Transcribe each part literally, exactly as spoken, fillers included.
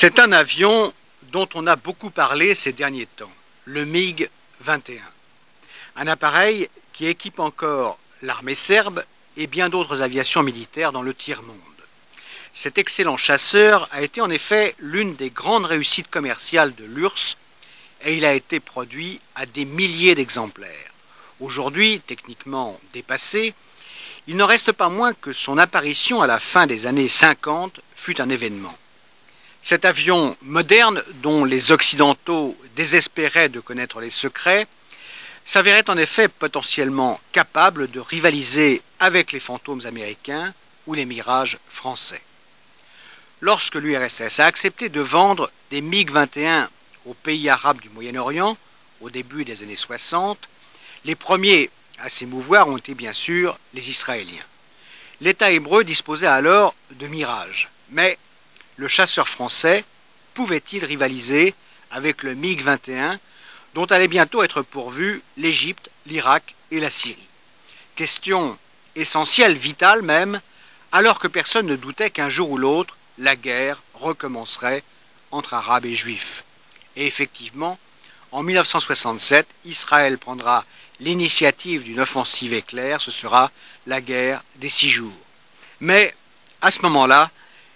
C'est un avion dont on a beaucoup parlé ces derniers temps, le MiG vingt et un. Un appareil qui équipe encore l'armée serbe et bien d'autres aviations militaires dans le tiers-monde. Cet excellent chasseur a été en effet l'une des grandes réussites commerciales de l'U R S S et il a été produit à des milliers d'exemplaires. Aujourd'hui, techniquement dépassé, il n'en reste pas moins que son apparition à la fin des années cinquante fut un événement. Cet avion moderne, dont les Occidentaux désespéraient de connaître les secrets, s'avérait en effet potentiellement capable de rivaliser avec les Fantômes américains ou les Mirages français. Lorsque l'U R S S a accepté de vendre des MiG vingt et un aux pays arabes du Moyen-Orient, au début des années soixante, les premiers à s'émouvoir ont été bien sûr les Israéliens. L'État hébreu disposait alors de Mirage, mais le chasseur français pouvait-il rivaliser avec le MiG vingt et un dont allaient bientôt être pourvus l'Égypte, l'Irak et la Syrie? Question essentielle, vitale même, alors que personne ne doutait qu'un jour ou l'autre, la guerre recommencerait entre Arabes et Juifs. Et effectivement, en mille neuf cent soixante-sept, Israël prendra l'initiative d'une offensive éclair, ce sera la guerre des six jours. Mais à ce moment-là,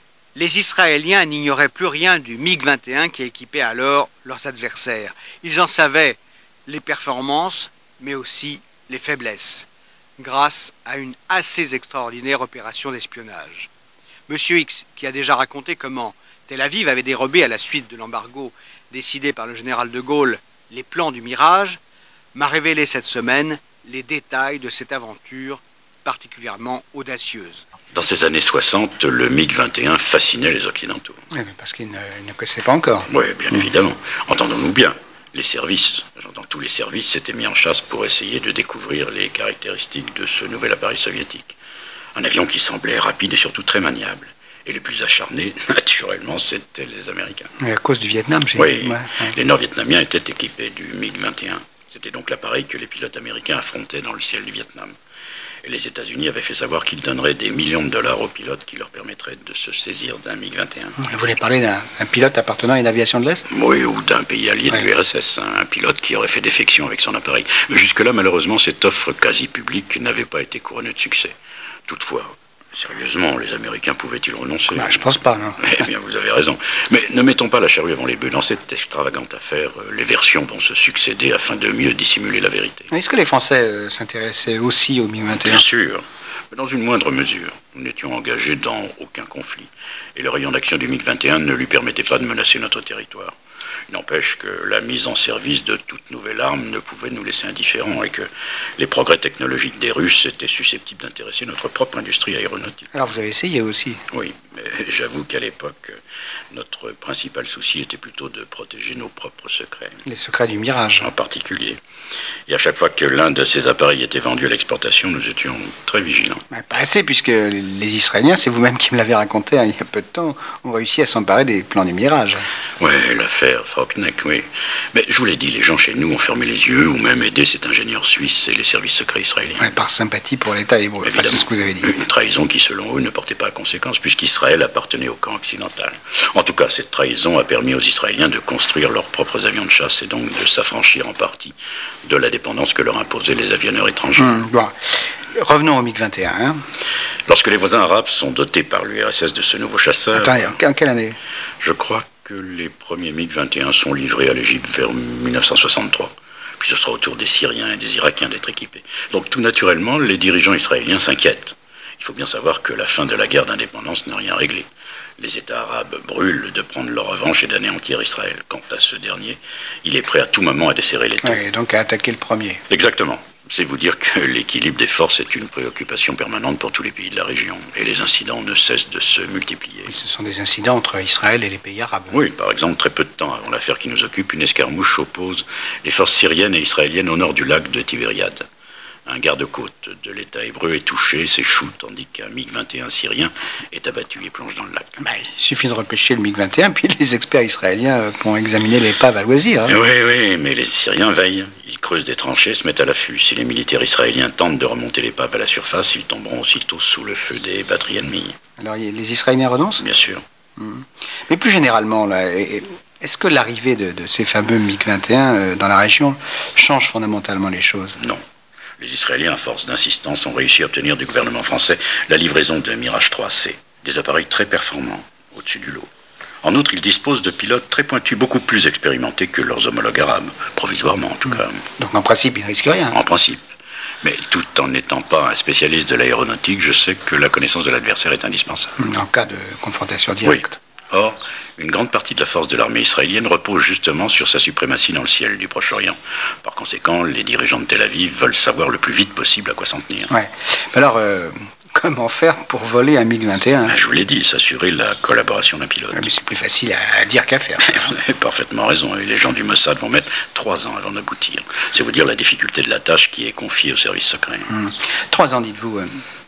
les Israéliens n'ignoraient plus rien du MiG vingt et un qui équipait alors leurs adversaires. Ils en savaient les performances, mais aussi les faiblesses, grâce à une assez extraordinaire opération d'espionnage. Monsieur X, qui a déjà raconté comment Tel Aviv avait dérobé à la suite de l'embargo décidé par le général de Gaulle les plans du Mirage, m'a révélé cette semaine les détails de cette aventure particulièrement audacieuse. Dans ces années soixante, le MiG vingt et un fascinait les Occidentaux. Oui, mais parce qu'ils ne, ne connaissaient pas encore. Oui, bien mmh. évidemment. Entendons-nous bien. Les services, dans tous les services, s'étaient mis en chasse pour essayer de découvrir les caractéristiques de ce nouvel appareil soviétique. Un avion qui semblait rapide et surtout très maniable. Et les plus acharnés, naturellement, c'étaient les Américains. Et à cause du Vietnam, j'ai Oui, ouais, ouais. Les Nord-Vietnamiens étaient équipés du MiG vingt et un. C'était donc l'appareil que les pilotes américains affrontaient dans le ciel du Vietnam. Et les États-Unis avaient fait savoir qu'ils donneraient des millions de dollars aux pilotes qui leur permettraient de se saisir d'un MiG vingt et un. Vous voulez parler d'un pilote appartenant à une aviation de l'Est? Oui, ou d'un pays allié ouais. de l'U R S S, un pilote qui aurait fait défection avec son appareil. Mais jusque-là, malheureusement, cette offre quasi publique n'avait pas été couronnée de succès. Toutefois, sérieusement, les Américains pouvaient-ils renoncer? Bah, je pense pas, non. Eh bien, vous avez raison. Mais ne mettons pas la charrue avant les bœufs. Dans cette extravagante affaire, les versions vont se succéder afin de mieux dissimuler la vérité. Est-ce que les Français euh, s'intéressaient aussi au MiG vingt et un? Bien sûr, mais dans une moindre mesure. Nous n'étions engagés dans aucun conflit. Et le rayon d'action du MiG vingt et un ne lui permettait pas de menacer notre territoire. Il n'empêche que la mise en service de toute nouvelle arme ne pouvait nous laisser indifférents et que les progrès technologiques des Russes étaient susceptibles d'intéresser notre propre industrie aéronautique. Alors vous avez essayé aussi? Oui, mais j'avoue qu'à l'époque, notre principal souci était plutôt de protéger nos propres secrets. Les secrets du Mirage. En particulier. Et à chaque fois que l'un de ces appareils était vendu à l'exportation, nous étions très vigilants. Mais pas assez, puisque les Israéliens, c'est vous-même qui me l'avez raconté hein, il y a peu de temps, ont réussi à s'emparer des plans du Mirage. Oui, l'affaire Faulkner, oui. Mais je vous l'ai dit, les gens chez nous ont fermé les yeux ou même aidé cet ingénieur suisse et les services secrets israéliens. Ouais, par sympathie pour l'État hébreu, enfin, c'est ce que vous avez dit. Une trahison qui, selon eux, ne portait pas à conséquence, puisqu'Israël appartenait au camp occidental. En tout cas, cette trahison a permis aux Israéliens de construire leurs propres avions de chasse et donc de s'affranchir en partie de la dépendance que leur imposaient les avionneurs étrangers. Mmh, bon. Revenons au MiG vingt et un. Hein. Lorsque les voisins arabes sont dotés par l'U R S S de ce nouveau chasseur... Attendez, en quelle année? Je crois que les premiers MiG vingt et un sont livrés à l'Égypte vers mille neuf cent soixante-trois. Puis ce sera au tour des Syriens et des Irakiens d'être équipés. Donc tout naturellement, les dirigeants israéliens s'inquiètent. Il faut bien savoir que la fin de la guerre d'indépendance n'a rien réglé. Les États arabes brûlent de prendre leur revanche et d'anéantir Israël. Quant à ce dernier, il est prêt à tout moment à desserrer les taux. Oui, donc à attaquer le premier. Exactement. C'est vous dire que l'équilibre des forces est une préoccupation permanente pour tous les pays de la région. Et les incidents ne cessent de se multiplier. Et ce sont des incidents entre Israël et les pays arabes. Oui, par exemple, très peu de temps avant l'affaire qui nous occupe, une escarmouche oppose les forces syriennes et israéliennes au nord du lac de Tibériade. Un garde-côte de l'État hébreu est touché, s'échoue, tandis qu'un MiG vingt et un syrien est abattu et plonge dans le lac. Ben, il suffit de repêcher le MiG vingt et un, puis les experts israéliens pourront examiner l'épave à loisir. Hein. Oui, oui, mais les Syriens veillent. Ils creusent des tranchées, se mettent à l'affût. Si les militaires israéliens tentent de remonter l'épave à la surface, ils tomberont aussitôt sous le feu des batteries ennemies. Alors les Israéliens renoncent? Bien sûr. Mmh. Mais plus généralement, là, est-ce que l'arrivée de, de ces fameux MiG vingt et un euh, dans la région change fondamentalement les choses? Non. Les Israéliens, à force d'insistance, ont réussi à obtenir du gouvernement français la livraison de Mirage trois C, des appareils très performants, au-dessus du lot. En outre, ils disposent de pilotes très pointus, beaucoup plus expérimentés que leurs homologues arabes, provisoirement en tout cas. Donc en principe, ils ne risquent rien. En principe. Mais tout en n'étant pas un spécialiste de l'aéronautique, je sais que la connaissance de l'adversaire est indispensable. En cas de confrontation directe. Oui. Or, une grande partie de la force de l'armée israélienne repose justement sur sa suprématie dans le ciel du Proche-Orient. Par conséquent, les dirigeants de Tel Aviv veulent savoir le plus vite possible à quoi s'en tenir. Ouais. Alors, euh, comment faire pour voler un MiG vingt et un? Ben, je vous l'ai dit, s'assurer la collaboration d'un pilote. Ouais, mais c'est plus facile à dire qu'à faire. Vous avez parfaitement raison, et les gens du Mossad vont mettre trois ans avant d'aboutir. C'est vous dire la difficulté de la tâche qui est confiée au service secret. Hum. Trois ans, dites-vous. Euh...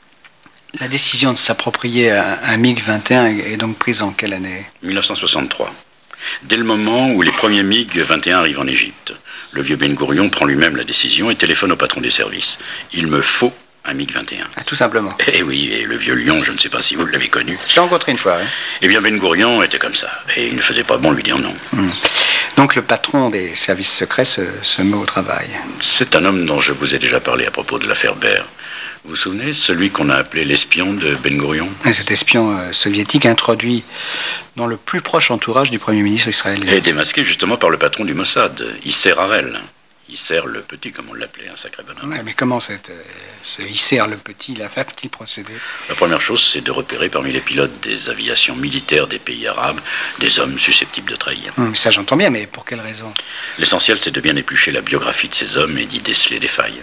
La décision de s'approprier un MiG vingt et un est donc prise en quelle année? mille neuf cent soixante-trois. Dès le moment où les premiers MiG vingt et un arrivent en Égypte, le vieux Ben Gourion prend lui-même la décision et téléphone au patron des services. Il me faut un MiG vingt et un. Ah, tout simplement. Eh oui, et le vieux lion, je ne sais pas si vous l'avez connu. Je l'ai rencontré une fois, oui. Eh bien, Ben Gourion était comme ça, et il ne faisait pas bon lui dire non. Hum. Donc le patron des services secrets se, se met au travail. C'est un homme dont je vous ai déjà parlé à propos de l'affaire Baer. Vous vous souvenez, celui qu'on a appelé l'espion de Ben Gourion? Cet espion euh, soviétique introduit dans le plus proche entourage du Premier ministre israélien. Et démasqué justement par le patron du Mossad, Isser Harel. Isser le Petit, comme on l'appelait, un sacré bonhomme. Ouais, mais comment cette, euh, ce Isser le Petit, il a fait-il procéder? La première chose, c'est de repérer parmi les pilotes des aviations militaires des pays arabes des hommes susceptibles de trahir. Hum, ça j'entends bien, mais pour quelle raison? L'essentiel, c'est de bien éplucher la biographie de ces hommes et d'y déceler des failles.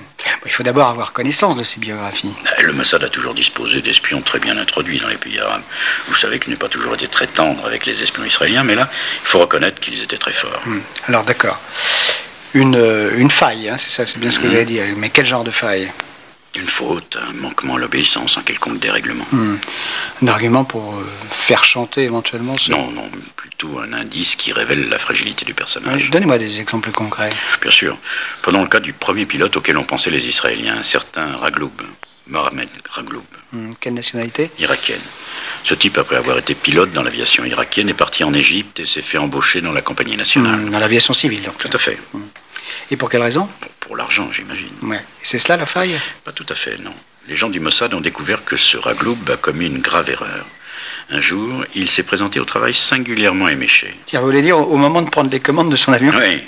Il faut d'abord avoir connaissance de ces biographies. Le Mossad a toujours disposé d'espions très bien introduits dans les pays arabes. Vous savez qu'il n'a pas toujours été très tendre avec les espions israéliens, mais là, il faut reconnaître qu'ils étaient très forts. Hum, alors d'accord. Une, une faille, hein, c'est ça, c'est bien ce que mmh. vous avez dit. Mais quel genre de faille? Une faute, un manquement à l'obéissance, un quelconque dérèglement. Mmh. Un argument pour euh, faire chanter éventuellement ce... Non, non, plutôt un indice qui révèle la fragilité du personnage. Ouais, donnez-moi des exemples concrets. Bien sûr. Prenons le cas du premier pilote auquel ont pensé les Israéliens, un certain Ragloub, Mohamed Ragloub. Mmh. Quelle nationalité? Irakienne. Ce type, après avoir été pilote dans l'aviation irakienne, est parti en Égypte et s'est fait embaucher dans la compagnie nationale. Mmh, dans l'aviation civile, donc. Tout à fait. Mmh. Et pour quelle raison? Pour, pour l'argent, j'imagine. Ouais. C'est cela la faille? Pas tout à fait, non. Les gens du Mossad ont découvert que ce Ragloub a commis une grave erreur. Un jour, il s'est présenté au travail singulièrement éméché. Tiens, vous voulez dire au moment de prendre les commandes de son avion? Oui.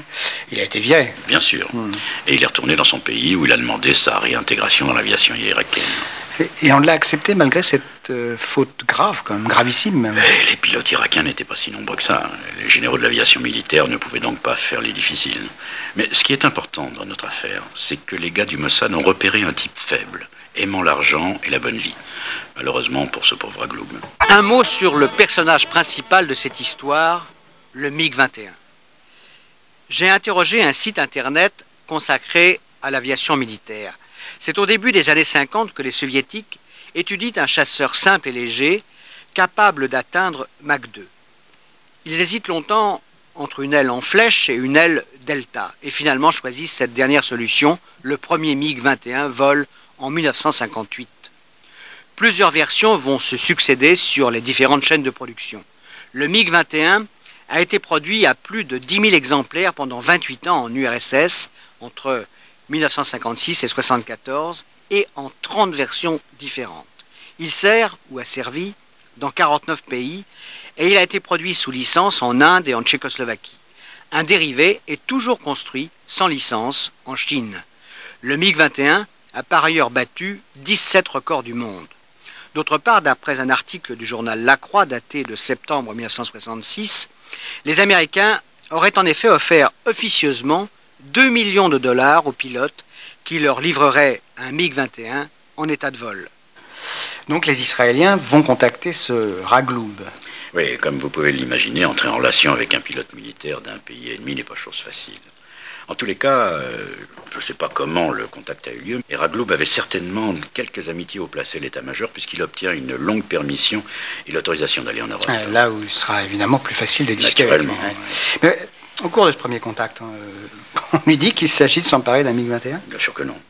Il a été viré. Bien sûr. Mmh. Et il est retourné dans son pays où il a demandé sa réintégration dans l'aviation irakienne. Et, et on l'a accepté malgré cette euh, faute grave, quand même, gravissime même. Et les pilotes irakiens n'étaient pas si nombreux que ça. Les généraux de l'aviation militaire ne pouvaient donc pas faire les difficiles. Mais ce qui est important dans notre affaire, c'est que les gars du Mossad ont repéré un type faible, aimant l'argent et la bonne vie. Malheureusement pour ce pauvre Ragloub. Un mot sur le personnage principal de cette histoire, le MiG vingt et un. J'ai interrogé un site internet consacré à l'aviation militaire. C'est au début des années cinquante que les soviétiques étudient un chasseur simple et léger, capable d'atteindre Mach deux. Ils hésitent longtemps entre une aile en flèche et une aile delta, et finalement choisissent cette dernière solution. Le premier MiG vingt et un vole en mille neuf cent cinquante-huit. Plusieurs versions vont se succéder sur les différentes chaînes de production. Le MiG vingt et un a été produit à plus de dix mille exemplaires pendant vingt-huit ans en U R S S, entre mille neuf cent cinquante-six et mille neuf cent soixante-quatorze, et en trente versions différentes. Il sert, ou a servi, dans quarante-neuf pays, et il a été produit sous licence en Inde et en Tchécoslovaquie. Un dérivé est toujours construit, sans licence, en Chine. Le MiG vingt et un a par ailleurs battu dix-sept records du monde. D'autre part, d'après un article du journal La Croix daté de septembre mille neuf cent soixante-six, les Américains auraient en effet offert officieusement deux millions de dollars aux pilotes qui leur livreraient un MiG vingt et un en état de vol. Donc les Israéliens vont contacter ce Ragloub. Oui, comme vous pouvez l'imaginer, entrer en relation avec un pilote militaire d'un pays ennemi n'est pas chose facile. En tous les cas, euh, je ne sais pas comment le contact a eu lieu, mais Ragloub avait certainement quelques amitiés au placé l'état-major puisqu'il obtient une longue permission et l'autorisation d'aller en Europe. Ah, là où il sera évidemment plus facile de discuter avec lui. Naturellement. Mais au cours de ce premier contact, on lui dit qu'il s'agit de s'emparer d'un MiG vingt et un? Bien sûr que non. C'est beaucoup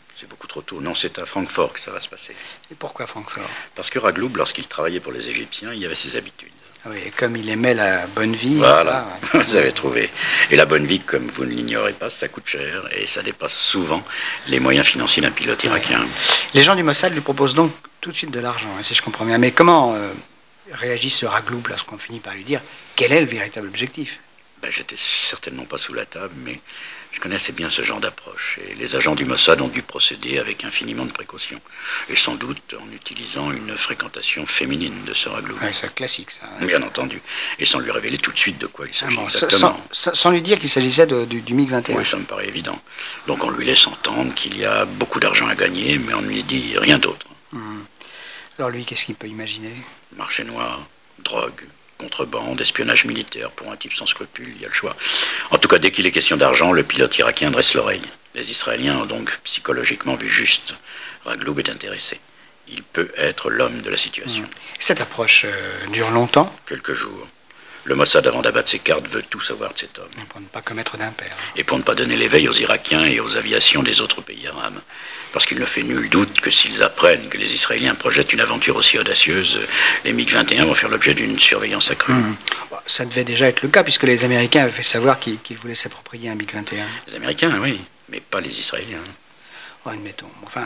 trop tôt. Non, c'est à Francfort que ça va se passer. Et pourquoi Francfort? Parce que Ragloub, lorsqu'il travaillait pour les Égyptiens, il avait ses habitudes. Ah oui, et comme il aimait la bonne vie. Voilà, ça, ouais. vous avez trouvé. Et la bonne vie, comme vous ne l'ignorez pas, ça coûte cher et ça dépasse souvent les moyens financiers d'un pilote irakien. Ouais. Les gens du Mossad lui proposent donc tout de suite de l'argent, hein, si je comprends bien. Mais comment euh, réagit ce Ragloub lorsqu'on finit par lui dire quel est le véritable objectif? Ben, j'étais certainement pas sous la table, mais je connaissais bien ce genre d'approche. Et les agents du Mossad ont dû procéder avec infiniment de précautions. Et sans doute en utilisant une fréquentation féminine de ce Ragloub. Oui, c'est classique, ça. Bien entendu. Et sans lui révéler tout de suite de quoi il s'agit ah bon, exactement. Sans, sans lui dire qu'il s'agissait de, du, du MiG vingt et un. Oui, ça me paraît évident. Donc on lui laisse entendre qu'il y a beaucoup d'argent à gagner, mais on ne lui dit rien d'autre. Hum. Alors lui, qu'est-ce qu'il peut imaginer? Marché noir, drogue, contrebande, espionnage militaire. Pour un type sans scrupules, il y a le choix. En tout cas, dès qu'il est question d'argent, le pilote irakien dresse l'oreille. Les Israéliens ont donc psychologiquement vu juste. Ragloub est intéressé. Il peut être l'homme de la situation. Mmh. Cette approche euh, dure longtemps? Quelques jours. Le Mossad, avant d'abattre ses cartes, veut tout savoir de cet homme. Pour ne pas commettre d'impair. Et pour ne pas donner l'éveil aux Irakiens et aux aviations des autres pays arabes. Parce qu'il ne fait nul doute que s'ils apprennent que les Israéliens projettent une aventure aussi audacieuse, les MiG vingt et un vont faire l'objet d'une surveillance accrue. Mmh. Ça devait déjà être le cas, puisque les Américains avaient fait savoir qu'ils, qu'ils voulaient s'approprier un MiG vingt et un. Les Américains, oui, mais pas les Israéliens. Oh, admettons. Enfin,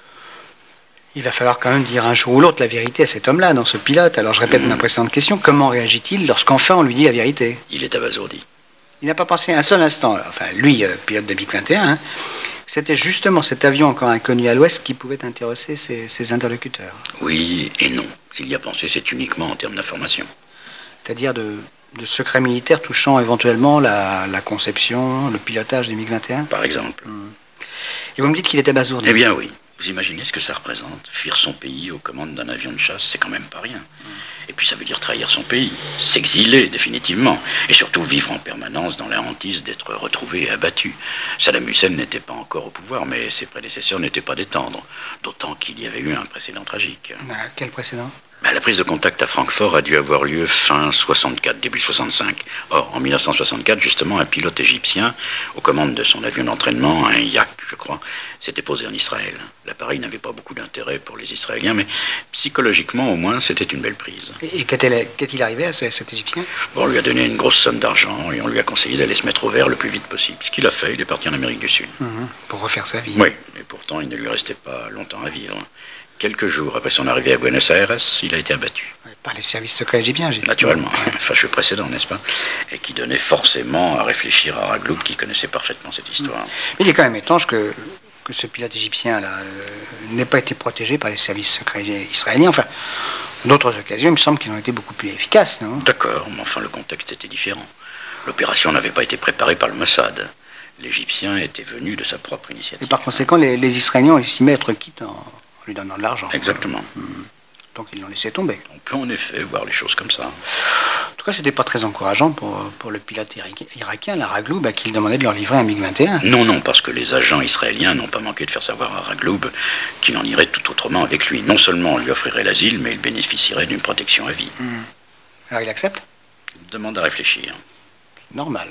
il va falloir quand même dire un jour ou l'autre la vérité à cet homme-là, dans ce pilote. Alors je répète mmh. ma précédente question, comment réagit-il lorsqu'enfin on lui dit la vérité? Il est abasourdi. Il n'a pas pensé un seul instant, enfin lui, euh, pilote de MiG vingt et un, hein, c'était justement cet avion encore inconnu à l'ouest qui pouvait intéresser ses, ses interlocuteurs. Oui et non. S'il y a pensé, c'est uniquement en termes d'information. C'est-à-dire de, de secrets militaires touchant éventuellement la, la conception, le pilotage des MiG vingt et un? Par exemple. Mmh. Et vous me dites qu'il était abasourdi? Eh bien oui. Vous imaginez ce que ça représente? Fuir son pays aux commandes d'un avion de chasse, c'est quand même pas rien. Mmh. Et puis ça veut dire trahir son pays, s'exiler définitivement, et surtout vivre en permanence dans la hantise d'être retrouvé et abattu. Saddam Hussein n'était pas encore au pouvoir, mais ses prédécesseurs n'étaient pas des tendres, d'autant qu'il y avait eu un précédent tragique. Ah, quel précédent? Ben, la prise de contact à Francfort a dû avoir lieu fin soixante-quatre, début soixante-cinq. Or, en mille neuf cent soixante-quatre, justement, un pilote égyptien, aux commandes de son avion d'entraînement, un Yak, je crois, s'était posé en Israël. L'appareil n'avait pas beaucoup d'intérêt pour les Israéliens, mais psychologiquement, au moins, c'était une belle prise. Et, et qu'est-il arrivé à cet Égyptien? Bon, on lui a donné une grosse somme d'argent et on lui a conseillé d'aller se mettre au vert le plus vite possible. Ce qu'il a fait, il est parti en Amérique du Sud. Mmh, pour refaire sa vie. Oui, mais pourtant, il ne lui restait pas longtemps à vivre. Quelques jours après son arrivée à Buenos Aires, il a été abattu. Par les services secrets égyptiens, j'ai Naturellement, un fâcheux précédent, n'est-ce pas? Et qui donnait forcément à réfléchir à Ragloub, qui connaissait parfaitement cette histoire. Mais il est quand même étrange que, que ce pilote égyptien là euh, n'ait pas été protégé par les services secrets israéliens. Enfin, d'autres occasions, il me semble qu'ils ont été beaucoup plus efficaces, non? D'accord, mais enfin, le contexte était différent. L'opération n'avait pas été préparée par le Mossad. L'Égyptien était venu de sa propre initiative. Et par conséquent, les, les Israéliens ont estimé être quittes en lui donnant de l'argent. Exactement. Hum. Donc ils l'ont laissé tomber. On peut en effet voir les choses comme ça. En tout cas, c'était pas très encourageant pour, pour le pilote irakien, la Ragloub, à qui il demandait de leur livrer un MiG vingt et un. Non, non, parce que les agents israéliens n'ont pas manqué de faire savoir à Ragloub qu'il en irait tout autrement avec lui. Non seulement on lui offrirait l'asile, mais il bénéficierait d'une protection à vie. Hum. Alors il accepte? Il demande à réfléchir. Normal.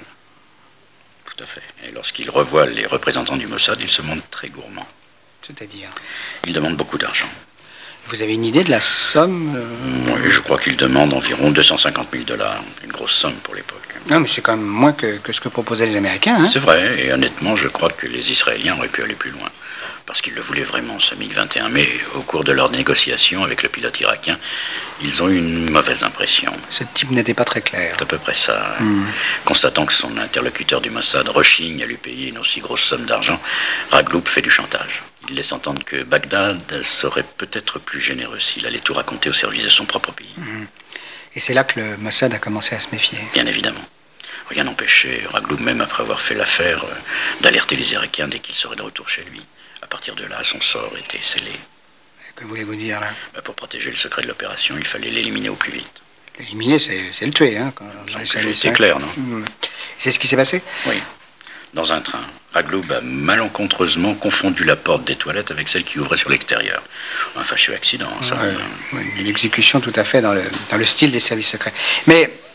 Tout à fait. Et lorsqu'il revoit les représentants du Mossad, il se montre très gourmand. C'est-à-dire? Il demande beaucoup d'argent. Vous avez une idée de la somme euh... Oui, je crois qu'il demande environ deux cent cinquante mille dollars. Une grosse somme pour l'époque. Non, mais c'est quand même moins que, que ce que proposaient les Américains. Hein? C'est vrai, et honnêtement, je crois que les Israéliens auraient pu aller plus loin. Parce qu'ils le voulaient vraiment, ce MiG vingt et un. Mais au cours de leurs négociations avec le pilote irakien, ils ont eu une mauvaise impression. Ce type n'était pas très clair. C'est à peu près ça. Mm. Constatant que son interlocuteur du Mossad rechigne à lui payer une aussi grosse somme d'argent, Ragloub fait du chantage. Il laisse entendre que Bagdad serait peut-être plus généreux s'il allait tout raconter au service de son propre pays. Mmh. Et c'est là que le Mossad a commencé à se méfier. Bien évidemment. Rien n'empêchait Ragloub, même après avoir fait l'affaire, d'alerter les Irakiens dès qu'il serait de retour chez lui. À partir de là, son sort était scellé. Que voulez-vous dire là? Bah, pour protéger le secret de l'opération, il fallait l'éliminer au plus vite. L'éliminer, c'est, c'est le tuer. Hein, quand c'est clair, non? Mmh. C'est ce qui s'est passé? Oui. Dans un train, Ragloub a malencontreusement confondu la porte des toilettes avec celle qui ouvrait sur l'extérieur. Un fâcheux accident, ça. Ouais, ouais, une exécution tout à fait dans le, dans le style des services secrets. Mais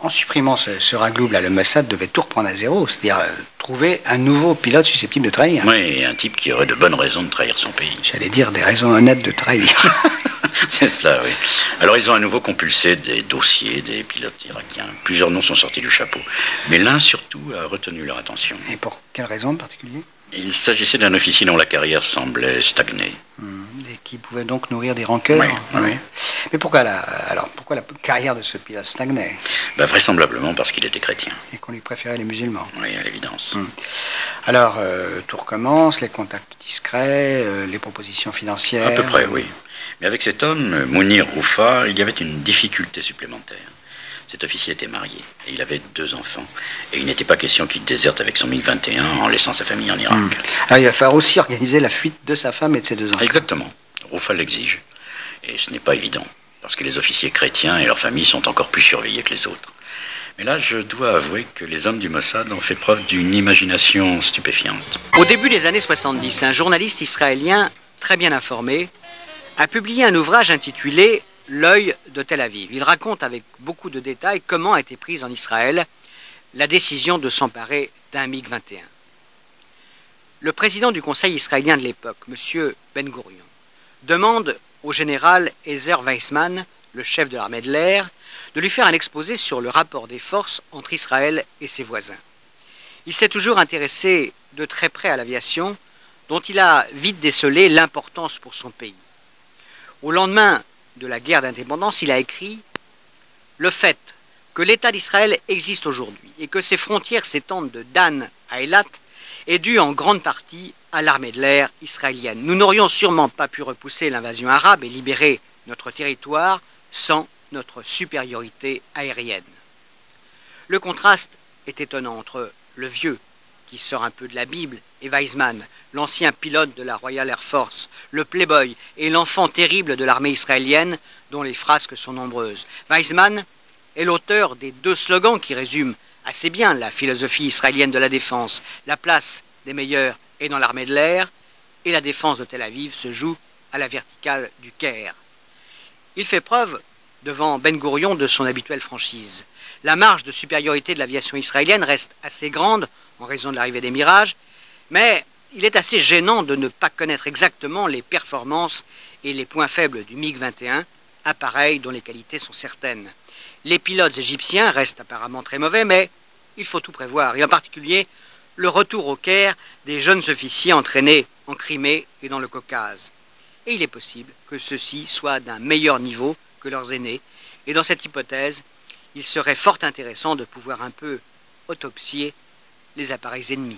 en supprimant ce, ce raglou, là, le Mossad devait tout reprendre à zéro, c'est-à-dire euh, trouver un nouveau pilote susceptible de trahir. Oui, un type qui aurait de bonnes raisons de trahir son pays. J'allais dire des raisons honnêtes de trahir. C'est cela, oui. Alors ils ont à nouveau compulsé des dossiers des pilotes irakiens. Plusieurs noms sont sortis du chapeau. Mais l'un surtout a retenu leur attention. Et pour quelle raison en particulier? Il s'agissait d'un officier dont la carrière semblait stagner. Hum, et qui pouvait donc nourrir des rancœurs. Oui, oui. Mais pourquoi la, alors, pourquoi la carrière de ce pilote stagnait? Ben, vraisemblablement parce qu'il était chrétien. Et qu'on lui préférait les musulmans. Oui, à l'évidence. Hum. Alors, euh, tout recommence, les contacts discrets, euh, les propositions financières... À peu près, oui. Mais avec cet homme, Mounir Roufa, il y avait une difficulté supplémentaire. Cet officier était marié, et il avait deux enfants. Et il n'était pas question qu'il déserte avec son MiG vingt et un en laissant sa famille en Irak. Hum. Alors il va falloir aussi organiser la fuite de sa femme et de ses deux enfants. Exactement. Roufa l'exige. Et ce n'est pas évident, parce que les officiers chrétiens et leurs familles sont encore plus surveillés que les autres. Mais là, je dois avouer que les hommes du Mossad ont fait preuve d'une imagination stupéfiante. Au début des années soixante-dix, un journaliste israélien très bien informé a publié un ouvrage intitulé « L'œil de Tel Aviv ». Il raconte avec beaucoup de détails comment a été prise en Israël la décision de s'emparer d'un MiG vingt et un. Le président du Conseil israélien de l'époque, M. Ben Gourion, demande au général Ezer Weizmann, le chef de l'armée de l'air, de lui faire un exposé sur le rapport des forces entre Israël et ses voisins. Il s'est toujours intéressé de très près à l'aviation, dont il a vite décelé l'importance pour son pays. Au lendemain de la guerre d'indépendance, il a écrit « Le fait que l'État d'Israël existe aujourd'hui et que ses frontières s'étendent de Dan à Eilat est dû en grande partie à l'armée de l'air israélienne. Nous n'aurions sûrement pas pu repousser l'invasion arabe et libérer notre territoire sans notre supériorité aérienne. » Le contraste est étonnant entre le vieux, qui sort un peu de la Bible, et Weizmann, l'ancien pilote de la Royal Air Force, le playboy et l'enfant terrible de l'armée israélienne, dont les frasques sont nombreuses. Weizmann est l'auteur des deux slogans qui résument assez bien la philosophie israélienne de la défense. La place des meilleurs est dans l'armée de l'air, et la défense de Tel Aviv se joue à la verticale du Caire. Il fait preuve, devant Ben Gourion, de son habituelle franchise. La marge de supériorité de l'aviation israélienne reste assez grande en raison de l'arrivée des Mirages, mais il est assez gênant de ne pas connaître exactement les performances et les points faibles du MiG vingt et un, appareil dont les qualités sont certaines. Les pilotes égyptiens restent apparemment très mauvais, mais il faut tout prévoir, et en particulier le retour au Caire des jeunes officiers entraînés en Crimée et dans le Caucase. Et il est possible que ceux-ci soient d'un meilleur niveau que leurs aînés, et dans cette hypothèse, il serait fort intéressant de pouvoir un peu autopsier les appareils ennemis.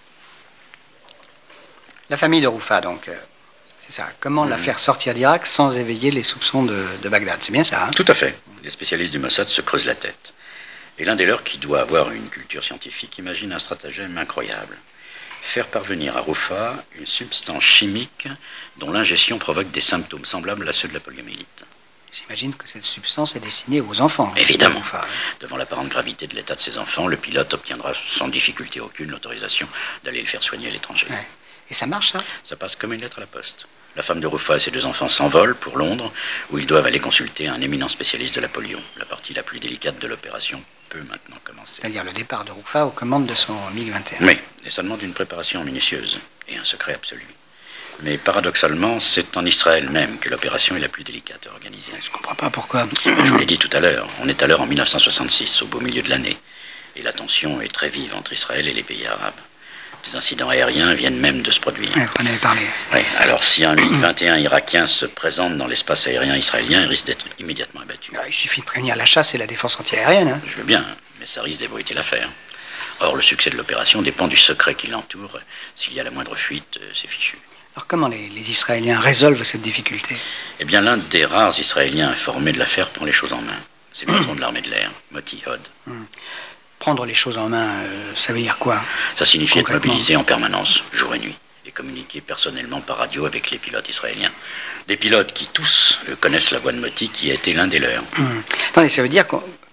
La famille de Roufa, donc, euh, c'est ça. Comment mmh. la faire sortir d'Irak sans éveiller les soupçons de, de Bagdad? C'est bien ça, hein? Tout à fait. Les spécialistes du Mossad se creusent la tête. Et l'un des leurs, qui doit avoir une culture scientifique, imagine un stratagème incroyable. Faire parvenir à Roufa une substance chimique dont l'ingestion provoque des symptômes semblables à ceux de la poliomyélite. J'imagine que cette substance est destinée aux enfants. Évidemment. Devant l'apparente gravité de l'état de ses enfants, le pilote obtiendra sans difficulté aucune l'autorisation d'aller le faire soigner à l'étranger. Ouais. Et ça marche, ça? Ça passe comme une lettre à la poste. La femme de Roufa et ses deux enfants s'envolent pour Londres, où ils doivent aller consulter un éminent spécialiste de la polio. La partie la plus délicate de l'opération peut maintenant commencer. C'est-à-dire le départ de Roufa aux commandes de son MiG vingt et un. Oui, et ça demande une préparation minutieuse et un secret absolu. Mais paradoxalement, c'est en Israël même que l'opération est la plus délicate à organiser. Je ne comprends pas pourquoi. Je vous l'ai dit tout à l'heure, on est alors en mille neuf cent soixante-six, au beau milieu de l'année. Et la tension est très vive entre Israël et les pays arabes. Des incidents aériens viennent même de se produire. Ouais, vous en avez parlé. Oui, alors si un MiG vingt et un irakien se présente dans l'espace aérien israélien, il risque d'être immédiatement abattu. Il suffit de prévenir la chasse et la défense antiaérienne. Hein. Je veux bien, mais ça risque d'ébruiter l'affaire. Or, le succès de l'opération dépend du secret qui l'entoure. S'il y a la moindre fuite, c'est fichu. Alors comment les, les Israéliens résolvent cette difficulté? Eh bien, l'un des rares Israéliens informés de l'affaire prend les choses en main. C'est le patron de l'armée de l'air, Moti Hod. Hum. Prendre les choses en main, euh, ça veut dire quoi? Ça signifie être mobilisé en permanence, jour et nuit, et communiquer personnellement par radio avec les pilotes israéliens. Des pilotes qui tous euh, connaissent la voix de Moti, qui a été l'un des leurs. Hum. Attendez, ça veut dire qu'on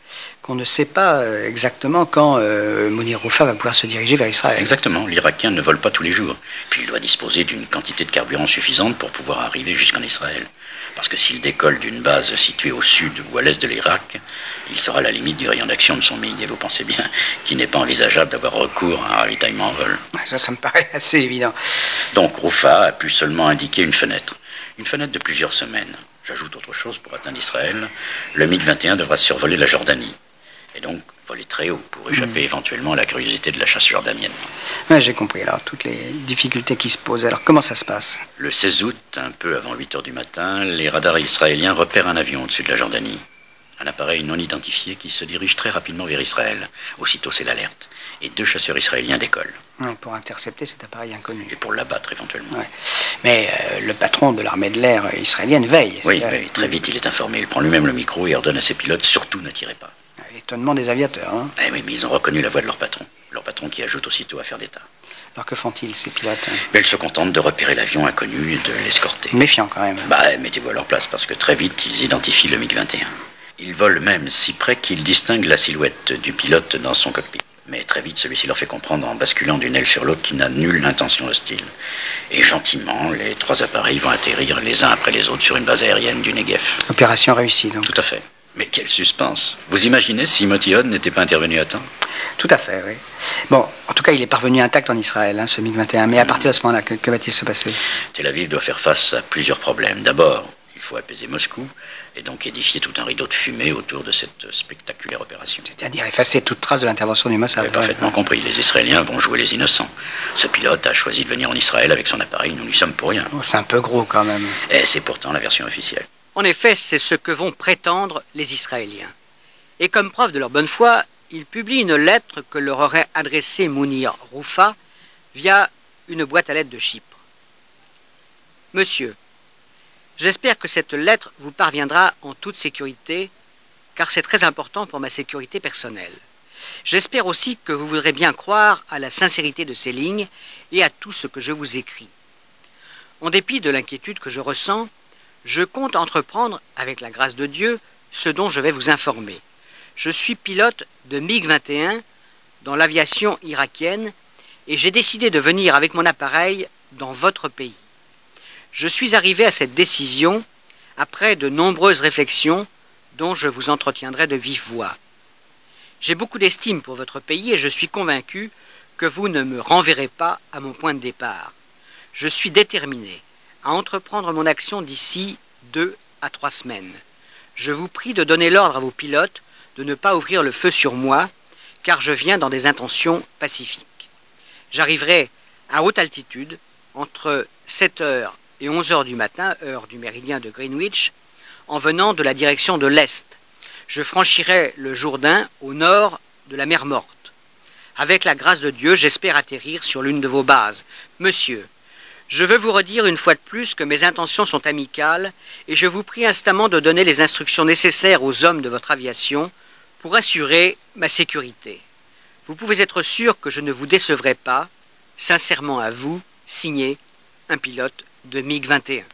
qu'on ne sait pas exactement quand euh, Mounir Roufa va pouvoir se diriger vers Israël. Exactement, l'Irakien ne vole pas tous les jours. Puis il doit disposer d'une quantité de carburant suffisante pour pouvoir arriver jusqu'en Israël. Parce que s'il décolle d'une base située au sud ou à l'est de l'Irak, il sera à la limite du rayon d'action de son MiG. Et vous pensez bien qu'il n'est pas envisageable d'avoir recours à un ravitaillement en vol. Ça, ça me paraît assez évident. Donc Roufa a pu seulement indiquer une fenêtre. Une fenêtre de plusieurs semaines. J'ajoute autre chose pour atteindre Israël. Le MiG vingt et un devra survoler la Jordanie. Et donc voler très haut pour échapper mmh. éventuellement à la curiosité de la chasse jordanienne. Ouais, j'ai compris. Alors, toutes les difficultés qui se posent. Alors, comment ça se passe? Le seize août, un peu avant huit heures du matin, les radars israéliens repèrent un avion au-dessus de la Jordanie. Un appareil non identifié qui se dirige très rapidement vers Israël. Aussitôt, c'est l'alerte. Et deux chasseurs israéliens décollent. Ouais, pour intercepter cet appareil inconnu. Et pour l'abattre éventuellement. Ouais. Mais euh, le patron de l'armée de l'air israélienne veille. Oui, mais très vite, il est informé. Il prend lui-même le micro et ordonne à ses pilotes, surtout ne tirez pas. Étonnement des aviateurs. Hein. Eh oui, mais ils ont reconnu la voix de leur patron. Leur patron qui ajoute aussitôt à faire d'état. Alors que font-ils, ces pilotes? Mais ils se contentent de repérer l'avion inconnu et de l'escorter. Méfiant quand même. Bah, mettez-vous à leur place, parce que très vite, ils identifient le MiG vingt et un. Ils volent même si près qu'ils distinguent la silhouette du pilote dans son cockpit. Mais très vite, celui-ci leur fait comprendre, en basculant d'une aile sur l'autre, qu'il n'a nulle intention hostile. Et gentiment, les trois appareils vont atterrir les uns après les autres sur une base aérienne du Negev. Opération réussie, donc. Tout à fait. Mais quel suspense! Vous imaginez si Moti Hod n'était pas intervenu à temps? Tout à fait, oui. Bon, en tout cas, il est parvenu intact en Israël, hein, ce MiG vingt et un. Mais à partir de ce moment-là, que, que va-t-il se passer? Tel Aviv doit faire face à plusieurs problèmes. D'abord, il faut apaiser Moscou, et donc édifier tout un rideau de fumée autour de cette spectaculaire opération. C'est-à-dire effacer toute trace de l'intervention du Mossad. Vous avez parfaitement compris. Les Israéliens vont jouer les innocents. Ce pilote a choisi de venir en Israël avec son appareil. Nous n'y sommes pour rien. Oh, c'est un peu gros, quand même. Et c'est pourtant la version officielle. En effet, c'est ce que vont prétendre les Israéliens. Et comme preuve de leur bonne foi, ils publient une lettre que leur aurait adressée Mounir Roufa via une boîte à lettres de Chypre. Monsieur, j'espère que cette lettre vous parviendra en toute sécurité, car c'est très important pour ma sécurité personnelle. J'espère aussi que vous voudrez bien croire à la sincérité de ces lignes et à tout ce que je vous écris. En dépit de l'inquiétude que je ressens, je compte entreprendre, avec la grâce de Dieu, ce dont je vais vous informer. Je suis pilote de MiG vingt et un dans l'aviation irakienne et j'ai décidé de venir avec mon appareil dans votre pays. Je suis arrivé à cette décision après de nombreuses réflexions dont je vous entretiendrai de vive voix. J'ai beaucoup d'estime pour votre pays et je suis convaincu que vous ne me renverrez pas à mon point de départ. Je suis déterminé à entreprendre mon action d'ici deux à trois semaines. Je vous prie de donner l'ordre à vos pilotes de ne pas ouvrir le feu sur moi, car je viens dans des intentions pacifiques. J'arriverai à haute altitude, entre sept heures et onze heures du matin, heure du méridien de Greenwich, en venant de la direction de l'Est. Je franchirai le Jourdain au nord de la mer Morte. Avec la grâce de Dieu, j'espère atterrir sur l'une de vos bases. Monsieur, je veux vous redire une fois de plus que mes intentions sont amicales et je vous prie instamment de donner les instructions nécessaires aux hommes de votre aviation pour assurer ma sécurité. Vous pouvez être sûr que je ne vous décevrai pas. Sincèrement à vous, signé un pilote de MiG vingt et un.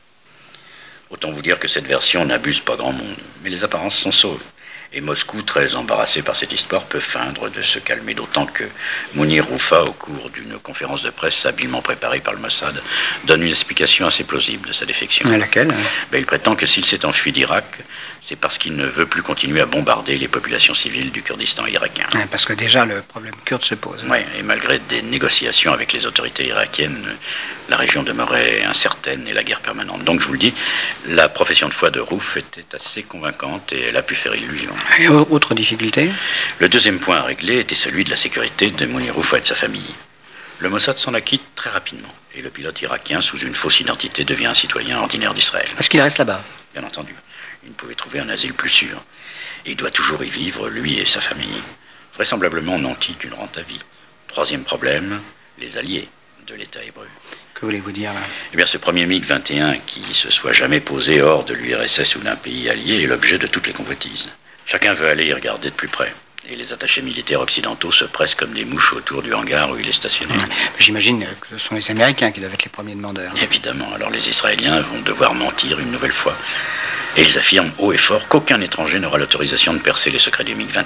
Autant vous dire que cette version n'abuse pas grand monde, mais les apparences sont sauves. Et Moscou, très embarrassé par cette histoire, peut feindre de se calmer, d'autant que Mounir Roufa, au cours d'une conférence de presse habilement préparée par le Mossad, donne une explication assez plausible de sa défection. Et laquelle? Ben, il prétend que s'il s'est enfui d'Irak, c'est parce qu'il ne veut plus continuer à bombarder les populations civiles du Kurdistan irakien. Ouais, parce que déjà, le problème kurde se pose. Oui, et malgré des négociations avec les autorités irakiennes, la région demeurait incertaine et la guerre permanente. Donc, je vous le dis, la profession de foi de Rouf était assez convaincante et elle a pu faire illusion. Et autre difficulté? Le deuxième point à régler était celui de la sécurité de Mounir Roufa et de sa famille. Le Mossad s'en acquitte très rapidement et le pilote irakien, sous une fausse identité, devient un citoyen ordinaire d'Israël. Parce qu'il reste là-bas? Bien entendu. Il ne pouvait trouver un asile plus sûr. Et il doit toujours y vivre, lui et sa famille. Vraisemblablement nantis d'une rente à vie. Troisième problème, les alliés de l'État hébreu. Que voulez-vous dire là? Eh bien, ce premier MiG vingt et un qui se soit jamais posé hors de l'U R S S ou d'un pays allié est l'objet de toutes les convoitises. Chacun veut aller y regarder de plus près. Et les attachés militaires occidentaux se pressent comme des mouches autour du hangar où il est stationné. J'imagine que ce sont les Américains qui doivent être les premiers demandeurs. Évidemment. Alors les Israéliens vont devoir mentir une nouvelle fois. Et ils affirment haut et fort qu'aucun étranger n'aura l'autorisation de percer les secrets du MiG vingt et un.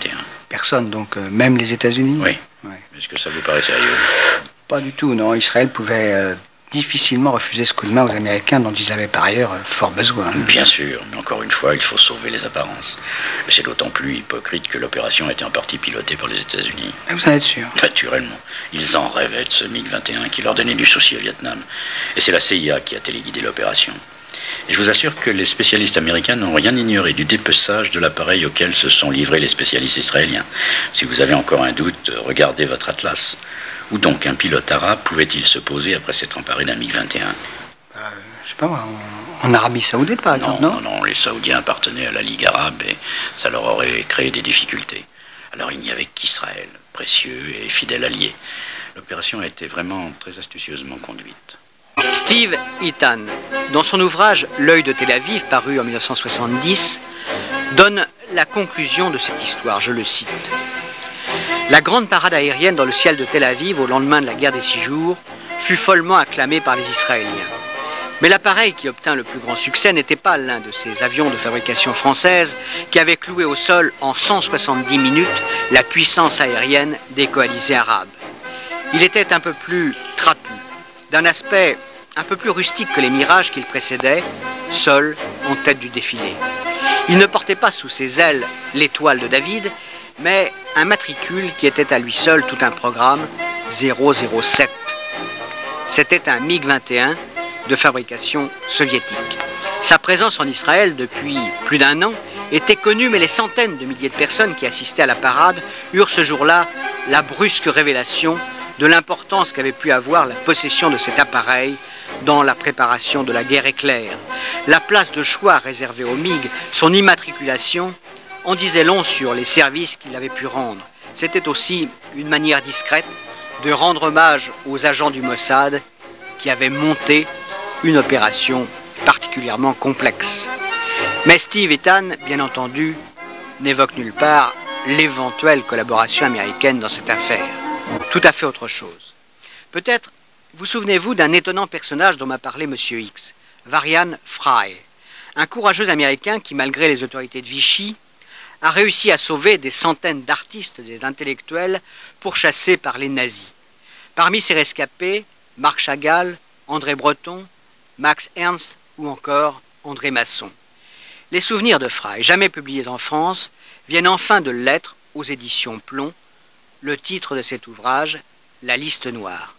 personne, donc euh, même les États-Unis. Oui. Ouais. Est-ce que ça vous paraît sérieux? Pas du tout, non. Israël pouvait euh, difficilement refuser ce coup de main aux Américains dont ils avaient par ailleurs euh, fort besoin. Bien sûr, mais encore une fois, il faut sauver les apparences. Et c'est d'autant plus hypocrite que l'opération était en partie pilotée par les États-Unis. Et vous en êtes sûr? Naturellement. Ils en rêvaient de ce MiG vingt et un qui leur donnait du souci au Vietnam. Et c'est la C I A qui a téléguidé l'opération. Et je vous assure que les spécialistes américains n'ont rien ignoré du dépeçage de l'appareil auquel se sont livrés les spécialistes israéliens. Si vous avez encore un doute, regardez votre atlas. Où donc un pilote arabe pouvait-il se poser après s'être emparé d'un MiG vingt et un? euh, Je sais pas, en, en Arabie Saoudite par exemple, non, non Non, non, les Saoudiens appartenaient à la Ligue arabe et ça leur aurait créé des difficultés. Alors il n'y avait qu'Israël, précieux et fidèle allié. L'opération a été vraiment très astucieusement conduite. Steve Heitan, dans son ouvrage L'œil de Tel Aviv, paru en mille neuf cent soixante-dix, donne la conclusion de cette histoire, je le cite. La grande parade aérienne dans le ciel de Tel Aviv au lendemain de la guerre des six jours fut follement acclamée par les Israéliens. Mais l'appareil qui obtint le plus grand succès n'était pas l'un de ces avions de fabrication française qui avaient cloué au sol en cent soixante-dix minutes la puissance aérienne des coalisés arabes. Il était un peu plus trapu, d'un aspect un peu plus rustique que les Mirages qu'il précédait, seul en tête du défilé. Il ne portait pas sous ses ailes l'étoile de David, mais un matricule qui était à lui seul tout un programme, zéro zéro sept. C'était un MiG vingt et un de fabrication soviétique. Sa présence en Israël depuis plus d'un an était connue, mais les centaines de milliers de personnes qui assistaient à la parade eurent ce jour-là la brusque révélation de l'importance qu'avait pu avoir la possession de cet appareil dans la préparation de la guerre éclair. La place de choix réservée au MiG, son immatriculation, en disait long sur les services qu'il avait pu rendre. C'était aussi une manière discrète de rendre hommage aux agents du Mossad qui avaient monté une opération particulièrement complexe. Mais Steve Heitan, bien entendu, n'évoque nulle part l'éventuelle collaboration américaine dans cette affaire. Tout à fait autre chose. Peut-être vous souvenez-vous d'un étonnant personnage dont m'a parlé M. X, Varian Fry, un courageux Américain qui, malgré les autorités de Vichy, a réussi à sauver des centaines d'artistes et d'intellectuels pourchassés par les nazis. Parmi ces rescapés, Marc Chagall, André Breton, Max Ernst ou encore André Masson. Les souvenirs de Fry, jamais publiés en France, viennent enfin de l'être aux éditions Plomb. Le titre de cet ouvrage, La liste noire.